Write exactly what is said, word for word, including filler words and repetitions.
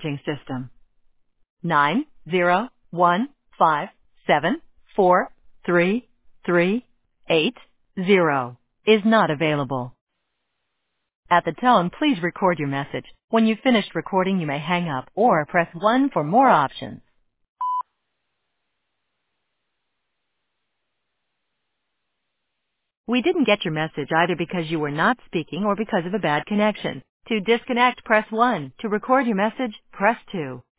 messaging system. nine zero one five seven four three three eight zero is not available. At the tone, please record your message. When you've finished recording, you may hang up or press one for more options. We didn't get your message either because you were not speaking or because of a bad connection. To disconnect, press one. To record your message, press two.